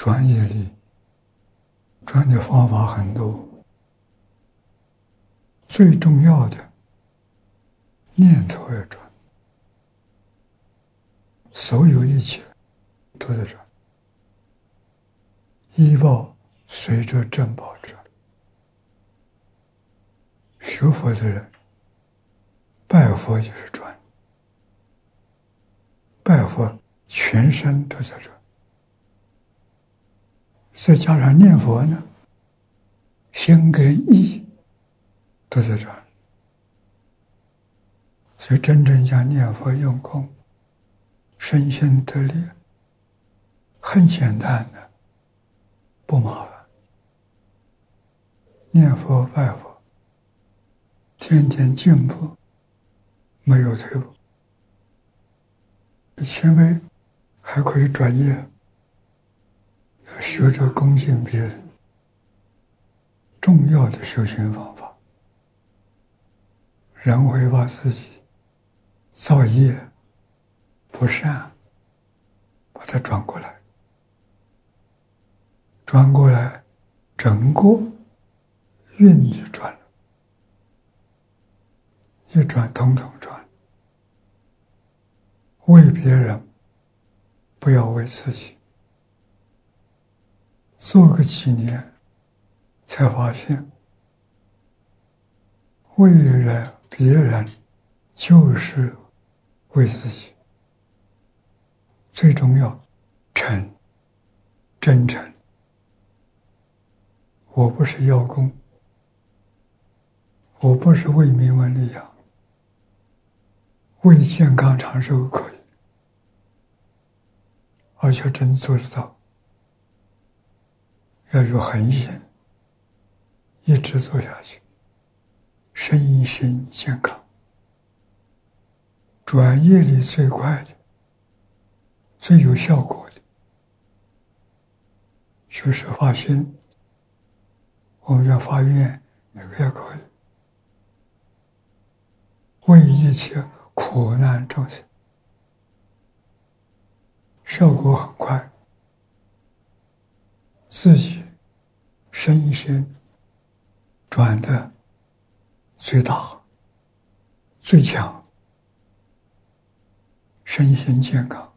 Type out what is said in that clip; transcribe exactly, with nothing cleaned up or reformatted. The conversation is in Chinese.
转业力，转的方法很多，最重要的念头要转，所有一切都在转，依报随着正报转。学佛的人拜佛就是转，拜佛全身都在转，再加上念佛呢，心跟意都在转。所以真正讲念佛用功，身心得力，很简单的，不麻烦。念佛拜佛，天天进步，没有退步。前辈还可以转业，要学着恭敬别人，重要的修行方法。人会把自己造业不善，把它转过来，转过来，整个运就转了，一转统统转。为别人，不要为自己。做个几年，才发现，为人别人就是为自己。最重要，诚，真诚。我不是邀功，我不是为名闻利养，为健康长寿可以，而且真做得到，要有恒心，一直做下去，身心健康。转业力最快的、最有效果的，就是发心。我们要发愿，那个也可以，为一切苦难众生，效果很快，自己身心转的最大、最强，身心健康。